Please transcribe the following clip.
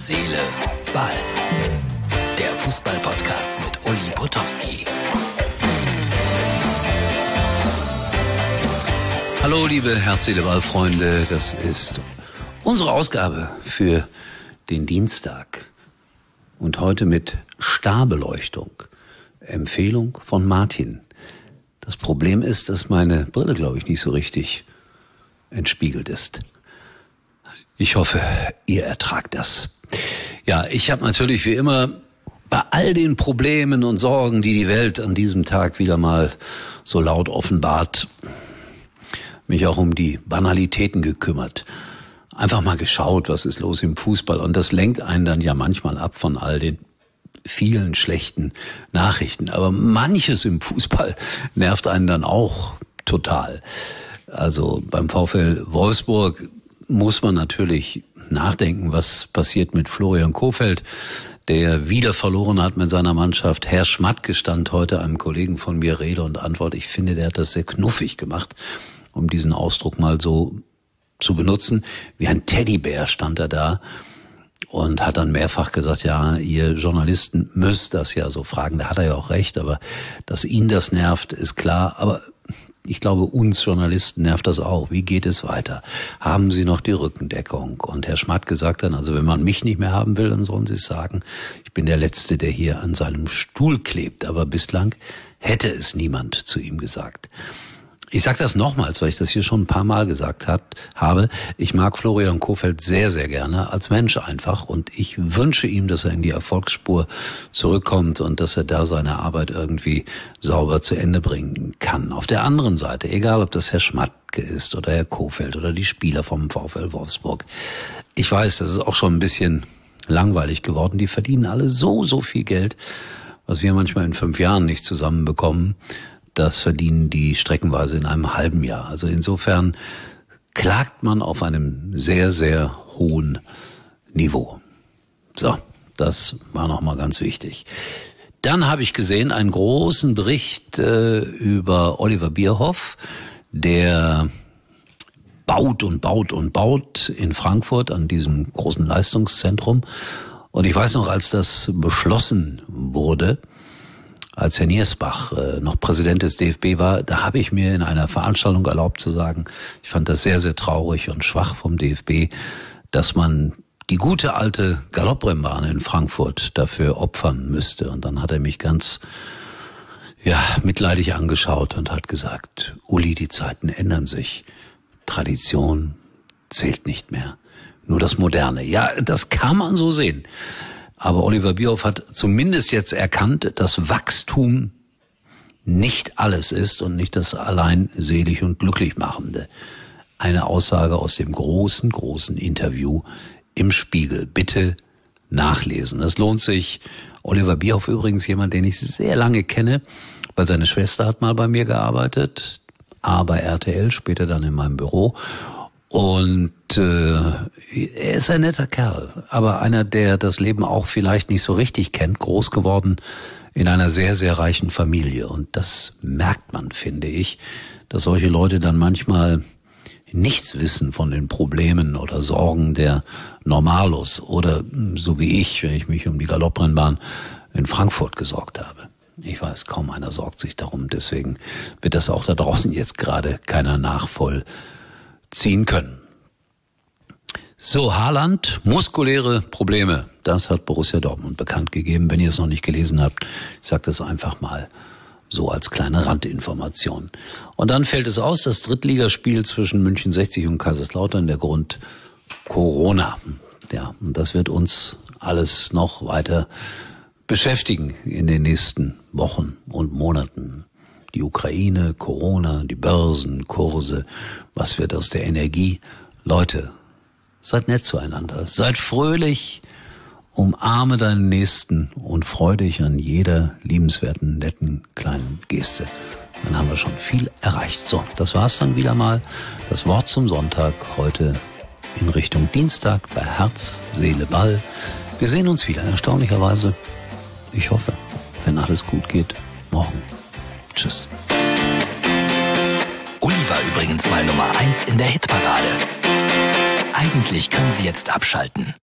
Seele, Ball. Der Fußball-Podcast mit Uli Potowski. Hallo liebe Herz, Seele, Ball-Freunde, das ist unsere Ausgabe für den Dienstag. Und heute mit Starbeleuchtung. Empfehlung von Martin. Das Problem ist, dass meine Brille, glaube ich, nicht so richtig entspiegelt ist. Ich hoffe, ihr ertragt das. Ja, ich habe natürlich wie immer bei all den Problemen und Sorgen, die die Welt an diesem Tag wieder mal so laut offenbart, mich auch um die Banalitäten gekümmert. Einfach mal geschaut, was ist los im Fußball. Und das lenkt einen dann ja manchmal ab von all den vielen schlechten Nachrichten. Aber manches im Fußball nervt einen dann auch total. Also beim VfL Wolfsburg muss man natürlich nachdenken, was passiert mit Florian Kohfeldt, der wieder verloren hat mit seiner Mannschaft. Herr Schmatke stand heute einem Kollegen von mir Rede und Antwort. Ich finde, der hat das sehr knuffig gemacht, um diesen Ausdruck mal so zu benutzen. Wie ein Teddybär stand er da und hat dann mehrfach gesagt, ja, ihr Journalisten müsst das ja so fragen. Da hat er ja auch recht, aber dass ihn das nervt, ist klar. Aber ich glaube, uns Journalisten nervt das auch. Wie geht es weiter? Haben Sie noch die Rückendeckung? Und Herr Schmatke sagt dann, also wenn man mich nicht mehr haben will, dann sollen Sie es sagen. Ich bin der Letzte, der hier an seinem Stuhl klebt. Aber bislang hätte es niemand zu ihm gesagt. Ich sage das nochmals, weil ich das hier schon ein paar Mal gesagt habe. Ich mag Florian Kohfeldt sehr, sehr gerne als Mensch einfach. Und ich wünsche ihm, dass er in die Erfolgsspur zurückkommt und dass er da seine Arbeit irgendwie sauber zu Ende bringen kann. Auf der anderen Seite, egal ob das Herr Schmatke ist oder Herr Kohfeldt oder die Spieler vom VfL Wolfsburg. Ich weiß, das ist auch schon ein bisschen langweilig geworden. Die verdienen alle so viel Geld, was wir manchmal in 5 Jahren nicht zusammenbekommen. Das verdienen die streckenweise in einem halben Jahr. Also insofern klagt man auf einem sehr, sehr hohen Niveau. So, das war nochmal ganz wichtig. Dann habe ich gesehen einen großen Bericht über Oliver Bierhoff, der baut in Frankfurt an diesem großen Leistungszentrum. Und ich weiß noch, als das beschlossen wurde, als Herr Niersbach noch Präsident des DFB war, da habe ich mir in einer Veranstaltung erlaubt zu sagen, ich fand das sehr, sehr traurig und schwach vom DFB, dass man die gute alte Galopprennbahn in Frankfurt dafür opfern müsste. Und dann hat er mich ganz mitleidig angeschaut und hat gesagt, Uli, die Zeiten ändern sich. Tradition zählt nicht mehr. Nur das Moderne. Ja, das kann man so sehen. Aber Oliver Bierhoff hat zumindest jetzt erkannt, dass Wachstum nicht alles ist und nicht das allein selig und glücklich machende. Eine Aussage aus dem großen Interview im Spiegel. Bitte nachlesen. Das lohnt sich. Oliver Bierhoff übrigens jemand, den ich sehr lange kenne, weil seine Schwester hat mal bei mir gearbeitet, bei RTL, später dann in meinem Büro. Und er ist ein netter Kerl, aber einer, der das Leben auch vielleicht nicht so richtig kennt, groß geworden in einer sehr, sehr reichen Familie. Und das merkt man, finde ich, dass solche Leute dann manchmal nichts wissen von den Problemen oder Sorgen der Normalos oder so wie ich, wenn ich mich um die Galopprennbahn in Frankfurt gesorgt habe. Ich weiß, kaum einer sorgt sich darum, deswegen wird das auch da draußen jetzt gerade keiner nachvollziehen können. So, Haaland, muskuläre Probleme. Das hat Borussia Dortmund bekannt gegeben. Wenn ihr es noch nicht gelesen habt, ich sage das einfach mal so als kleine Randinformation. Und dann fällt es aus, das Drittligaspiel zwischen München 60 und Kaiserslautern, der Grund Corona. Ja, und das wird uns alles noch weiter beschäftigen in den nächsten Wochen und Monaten. Die Ukraine, Corona, die Börsen, Kurse, was wird aus der Energie? Leute, seid nett zueinander, seid fröhlich, umarme deinen Nächsten und freu dich an jeder liebenswerten, netten, kleinen Geste. Dann haben wir schon viel erreicht. So, das war's dann wieder mal. Das Wort zum Sonntag heute in Richtung Dienstag bei Herz, Seele, Ball. Wir sehen uns wieder, erstaunlicherweise. Ich hoffe, wenn alles gut geht, morgen. Tschüss. Uli war übrigens mal Nummer 1 in der Hitparade. Eigentlich können Sie jetzt abschalten.